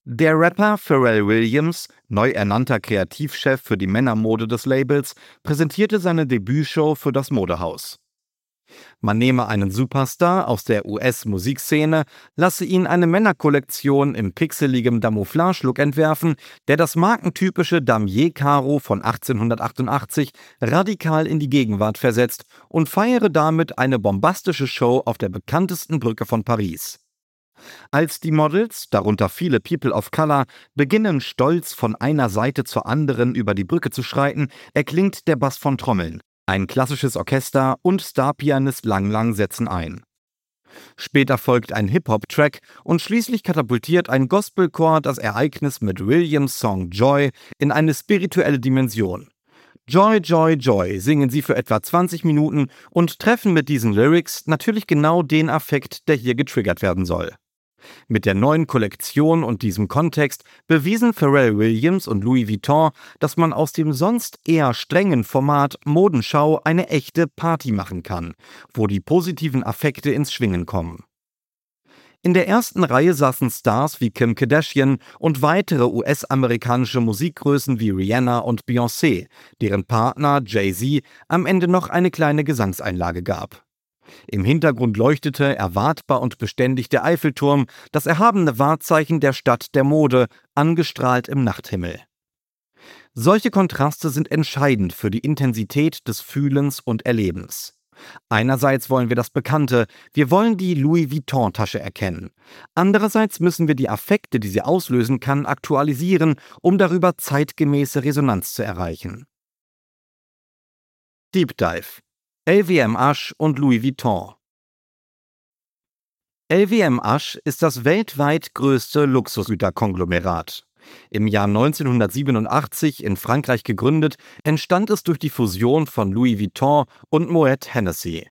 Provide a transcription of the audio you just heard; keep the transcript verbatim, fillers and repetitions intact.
Der Rapper Pharrell Williams, neu ernannter Kreativchef für die Männermode des Labels, präsentierte seine Debütshow für das Modehaus. Man nehme einen Superstar aus der U S-Musikszene, lasse ihn eine Männerkollektion in pixeligem Camouflage-Look entwerfen, der das markentypische Damier-Karo von achtzehnhundertachtundachtzig radikal in die Gegenwart versetzt und feiere damit eine bombastische Show auf der bekanntesten Brücke von Paris. Als die Models, darunter viele People of Color, beginnen stolz von einer Seite zur anderen über die Brücke zu schreiten, erklingt der Bass von Trommeln. Ein klassisches Orchester und Starpianist Lang Lang setzen ein. Später folgt ein Hip-Hop-Track und schließlich katapultiert ein Gospelchor das Ereignis mit Williams' Song Joy in eine spirituelle Dimension. Joy, Joy, Joy singen sie für etwa zwanzig Minuten und treffen mit diesen Lyrics natürlich genau den Affekt, der hier getriggert werden soll. Mit der neuen Kollektion und diesem Kontext bewiesen Pharrell Williams und Louis Vuitton, dass man aus dem sonst eher strengen Format Modenschau eine echte Party machen kann, wo die positiven Affekte ins Schwingen kommen. In der ersten Reihe saßen Stars wie Kim Kardashian und weitere U S-amerikanische Musikgrößen wie Rihanna und Beyoncé, deren Partner Jay-Z am Ende noch eine kleine Gesangseinlage gab. Im Hintergrund leuchtete erwartbar und beständig der Eiffelturm, das erhabene Wahrzeichen der Stadt der Mode, angestrahlt im Nachthimmel. Solche Kontraste sind entscheidend für die Intensität des Fühlens und Erlebens. Einerseits wollen wir das Bekannte, wir wollen die Louis Vuitton-Tasche erkennen. Andererseits müssen wir die Affekte, die sie auslösen kann, aktualisieren, um darüber zeitgemäße Resonanz zu erreichen. Deep Dive: L V M H und Louis Vuitton. L V M H ist das weltweit größte Luxusgüterkonglomerat. Im Jahr neunzehnhundertsiebenundachtzig in Frankreich gegründet, entstand es durch die Fusion von Louis Vuitton und Moet Hennessy.